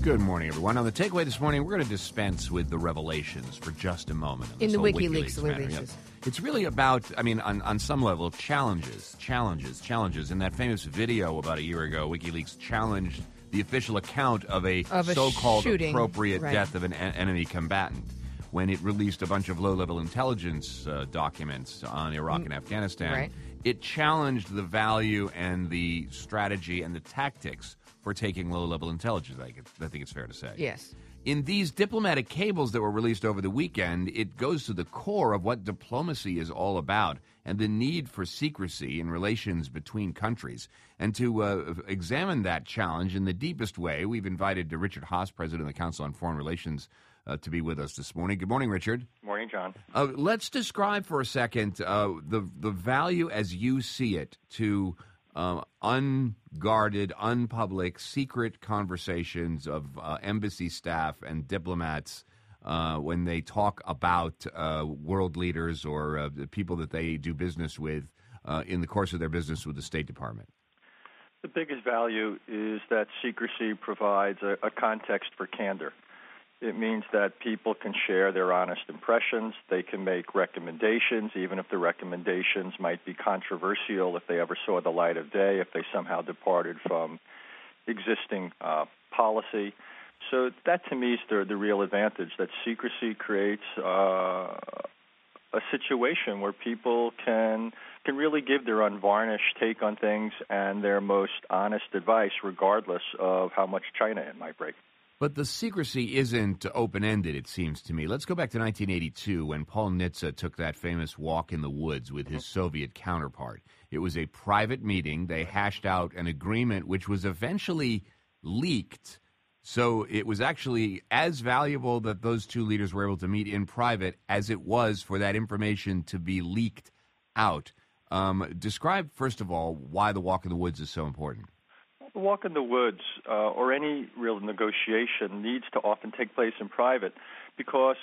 Good morning, everyone. On the takeaway this morning, we're going to dispense with the revelations for just a moment. In the WikiLeaks matter. releases. It's really about, on some level, challenges. In that famous video about a year ago, WikiLeaks challenged the official account of a so-called shooting, appropriate right. death of an enemy combatant when it released a bunch of low-level intelligence documents on Iraq and Afghanistan. Right. It challenged the value and the strategy and the tactics for taking low-level intelligence, I think it's fair to say. Yes. In these diplomatic cables that were released over the weekend, it goes to the core of what diplomacy is all about and the need for secrecy in relations between countries. And to examine that challenge in the deepest way, we've invited Richard Haass, President of the Council on Foreign Relations, to be with us this morning. Good morning, Richard. Morning, John. Let's describe for a second the value as you see it to unguarded, unpublic, secret conversations of embassy staff and diplomats when they talk about world leaders or the people that they do business with in the course of their business with the State Department. The biggest value is that secrecy provides a context for candor. It means that people can share their honest impressions. They can make recommendations, even if the recommendations might be controversial, if they ever saw the light of day, if they somehow departed from existing policy. So that, to me, is the real advantage, that secrecy creates a situation where people can really give their unvarnished take on things and their most honest advice, regardless of how much China it might break. But the secrecy isn't open-ended, it seems to me. Let's go back to 1982 when Paul Nitze took that famous walk in the woods with his Soviet counterpart. It was a private meeting. They hashed out an agreement which was eventually leaked. So it was actually as valuable that those two leaders were able to meet in private as it was for that information to be leaked out. Describe, first of all, why the walk in the woods is so important. The walk in the woods or any real negotiation needs to often take place in private because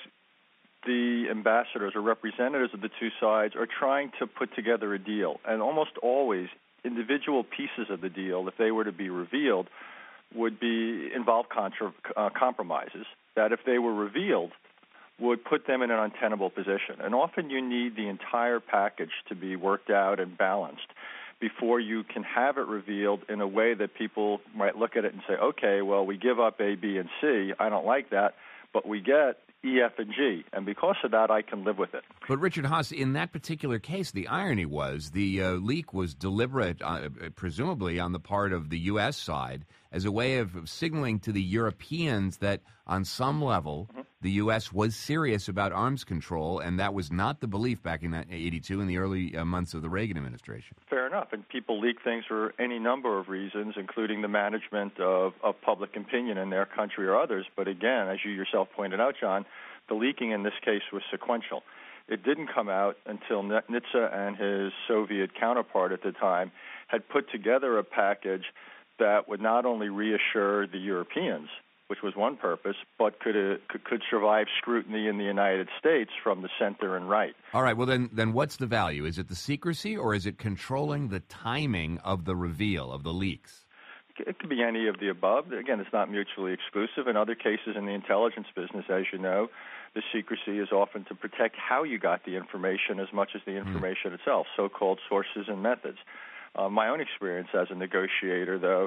the ambassadors or representatives of the two sides are trying to put together a deal. And almost always, individual pieces of the deal, if they were to be revealed, would involve compromises that, if they were revealed, would put them in an untenable position. And often you need the entire package to be worked out and balanced before you can have it revealed in a way that people might look at it and say, okay, well, we give up A, B, and C. I don't like that, but we get E, F, and G. And because of that, I can live with it. But Richard Haass, in that particular case, the irony was the leak was deliberate, presumably on the part of the U.S. side, as a way of signaling to the Europeans that on some level the U.S. was serious about arms control, and that was not the belief back in 1982 in the early months of the Reagan administration. Fair enough. And people leak things for any number of reasons, including the management of public opinion in their country or others. But again, as you yourself pointed out, John, the leaking in this case was sequential. It didn't come out until Nitze and his Soviet counterpart at the time had put together a package that would not only reassure the Europeans, which was one purpose, but could survive scrutiny in the United States from the center and right. All right, well, then what's the value? Is it the secrecy, or is it controlling the timing of the reveal, of the leaks? It could be any of the above. Again, it's not mutually exclusive. In other cases in the intelligence business, as you know, the secrecy is often to protect how you got the information as much as the information itself, so-called sources and methods. My own experience as a negotiator, though,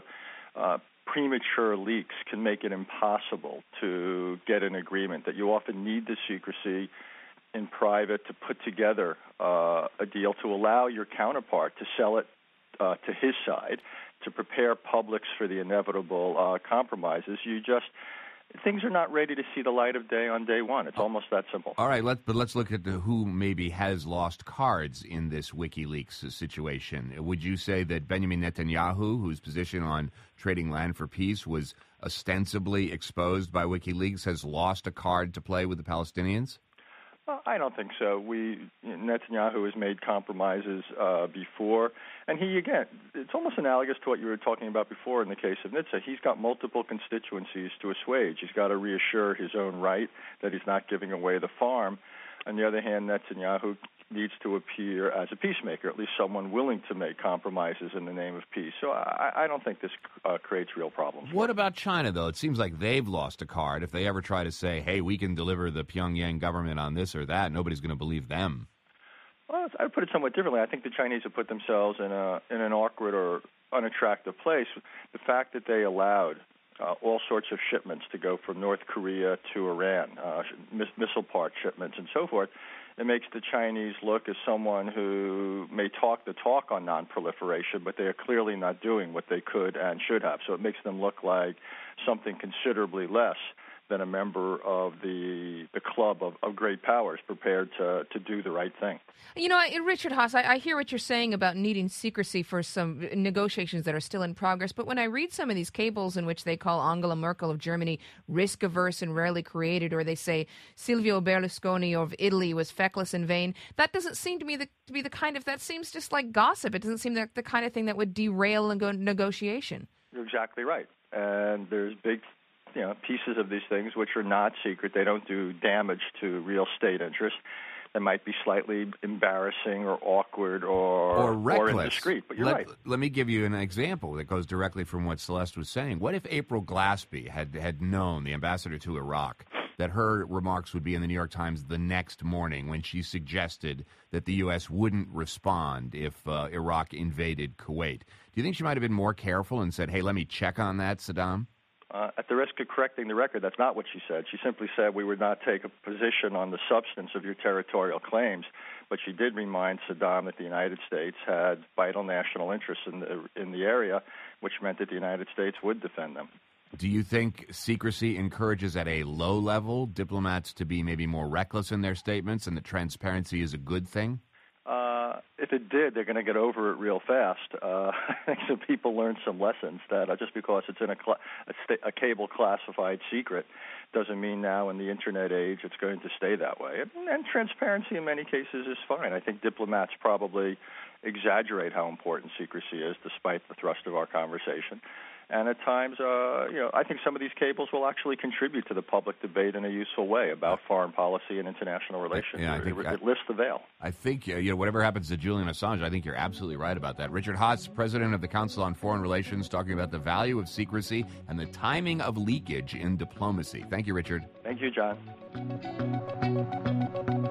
premature leaks can make it impossible to get an agreement, that you often need the secrecy in private to put together a deal to allow your counterpart to sell it to his side, to prepare publics for the inevitable compromises. Things are not ready to see the light of day on day one. It's almost that simple. All right, let's look at who maybe has lost cards in this WikiLeaks situation. Would you say that Benjamin Netanyahu, whose position on trading land for peace was ostensibly exposed by WikiLeaks, has lost a card to play with the Palestinians? I don't think so. Netanyahu has made compromises before, and it's almost analogous to what you were talking about before in the case of Nitze. He's got multiple constituencies to assuage. He's got to reassure his own right that he's not giving away the farm. On the other hand, Netanyahu needs to appear as a peacemaker, at least someone willing to make compromises in the name of peace. So I don't think this creates real problems. What about China, though? It seems like they've lost a card. If they ever try to say, hey, we can deliver the Pyongyang government on this or that, nobody's going to believe them. Well, I would put it somewhat differently. I think the Chinese have put themselves in an awkward or unattractive place. The fact that they allowed all sorts of shipments to go from North Korea to Iran, missile part shipments and so forth, it makes the Chinese look as someone who may talk the talk on nonproliferation, but they are clearly not doing what they could and should have. So it makes them look like something considerably less than a member of the club of great powers prepared to do the right thing. You know, Richard Haass, I hear what you're saying about needing secrecy for some negotiations that are still in progress, but when I read some of these cables in which they call Angela Merkel of Germany risk-averse and rarely created, or they say Silvio Berlusconi of Italy was feckless and vain, that doesn't seem to me to be the kind of, that seems just like gossip. It doesn't seem like the kind of thing that would derail a negotiation. You're exactly right. And there's big pieces of these things which are not secret. They don't do damage to real state interest. They might be slightly embarrassing or awkward or indiscreet, but you're right. Let me give you an example that goes directly from what Celeste was saying. What if April Glaspie had known, the ambassador to Iraq, that her remarks would be in the New York Times the next morning when she suggested that the U.S. wouldn't respond if Iraq invaded Kuwait? Do you think she might have been more careful and said, hey, let me check on that, Saddam? At the risk of correcting the record, that's not what she said. She simply said we would not take a position on the substance of your territorial claims, but she did remind Saddam that the United States had vital national interests in the area, which meant that the United States would defend them. Do you think secrecy encourages at a low level diplomats to be maybe more reckless in their statements and that transparency is a good thing? If it did, they're going to get over it real fast. I think some people learned some lessons that just because it's in a cable classified secret doesn't mean now in the Internet age it's going to stay that way. And transparency in many cases is fine. I think diplomats probably exaggerate how important secrecy is despite the thrust of our conversation. And at times, I think some of these cables will actually contribute to the public debate in a useful way about foreign policy and international relations. Yeah, it lifts the veil. I think, whatever happens to Julian Assange, I think you're absolutely right about that. Richard Haass, president of the Council on Foreign Relations, talking about the value of secrecy and the timing of leakage in diplomacy. Thank you, Richard. Thank you, John.